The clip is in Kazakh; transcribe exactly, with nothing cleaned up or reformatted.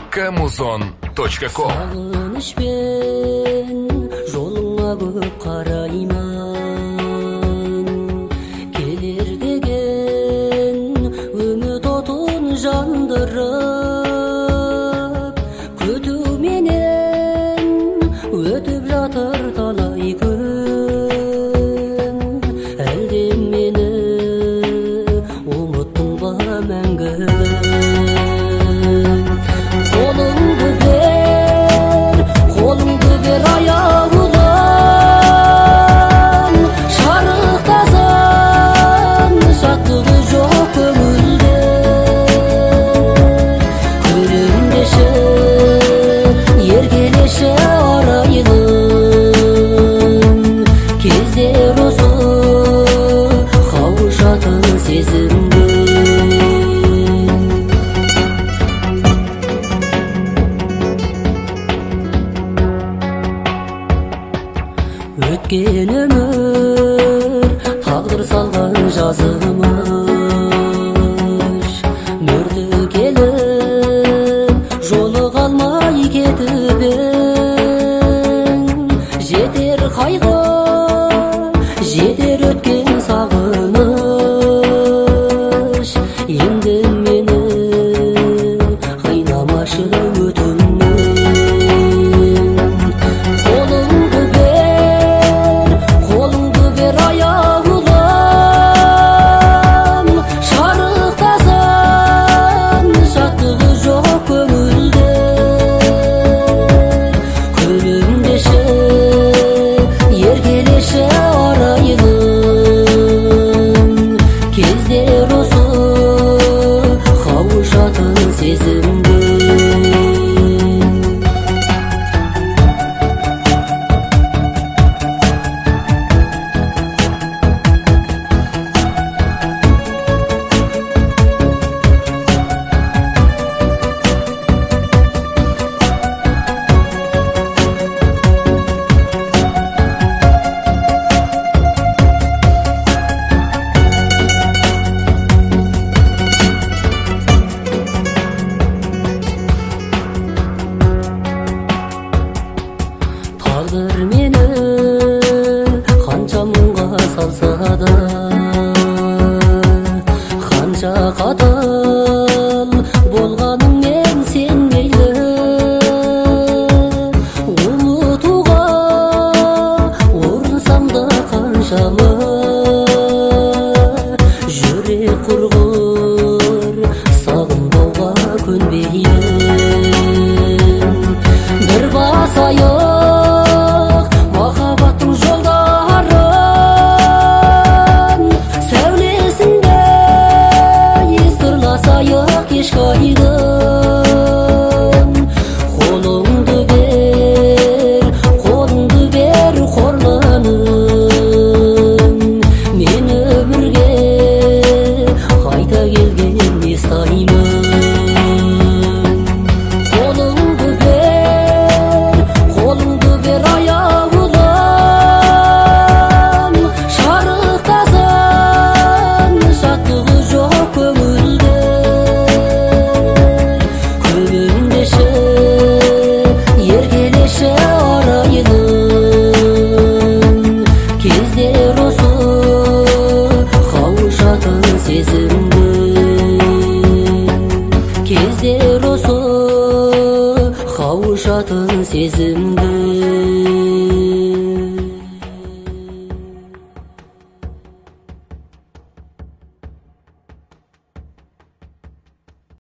камузон точка ком. Сағынышпен жолыңа көп қараймын, келер деген үміт отын жандырып, күтуменен өтіп жатыр талай күн. Әлде мені ұмыттың ба мәңгі? Қолыңды бер, қолыңды бер аяулым, шарықтасын, шаттығы жоқ көңілде. Күлімдеші, еркелеші арайлым, кездер осы қауышатын сезімді. Өткен өмір тағдыр салған жазымыш, мөрді келіп жолыға алмай кетіп ең. Жетер қайғы, жетер өткен сағыныш, енді мені қинамашы өтінем. Кездер осы қауышатын сезімді. Тағдыр мені қанша мұңға салса да, қанша қатал болғаныңмен сен мейлі, ұмытуға орынсам да қаншама, жүрек құрғыр сағынбауға көнбейін. Бір басайын махаббаттың жолдарын, сәулесіндей сырласайық кешкі айдын. Қолыңды бер, қолыңды бер қорланым, мен өмірге қайта келген естаймын. Кездер осы қауышатын сезімді. Кездер осы қауышатын сезімді.